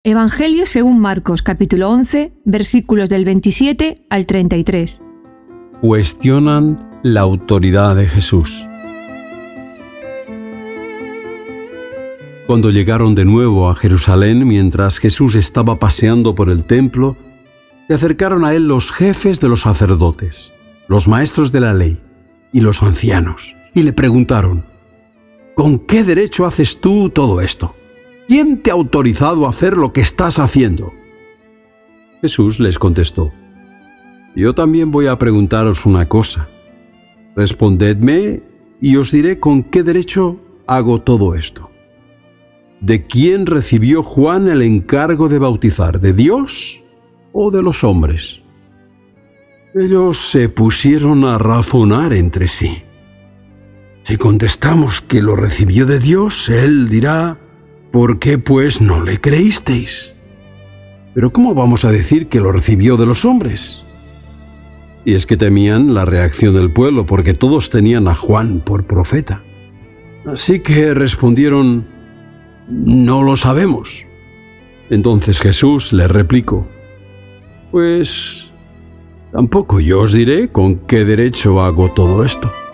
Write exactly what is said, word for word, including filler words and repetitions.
Evangelio según Marcos, capítulo once, versículos del veintisiete al treinta y tres. Cuestionan la autoridad de Jesús. Cuando llegaron de nuevo a Jerusalén, mientras Jesús estaba paseando por el templo, se acercaron a él los jefes de los sacerdotes, los maestros de la ley y los ancianos, y le preguntaron: ¿con qué derecho haces tú todo esto? ¿Quién te ha autorizado a hacer lo que estás haciendo? Jesús les contestó: yo también voy a preguntaros una cosa. Respondedme y os diré con qué derecho hago todo esto. ¿De quién recibió Juan el encargo de bautizar? ¿De Dios o de los hombres? Ellos se pusieron a razonar entre sí. Si contestamos que lo recibió de Dios, él dirá: ¿por qué pues no le creísteis? Pero ¿cómo vamos a decir que lo recibió de los hombres? Y es que temían la reacción del pueblo, porque todos tenían a Juan por profeta. Así que respondieron: no lo sabemos. Entonces Jesús les replicó: pues tampoco yo os diré con qué derecho hago todo esto.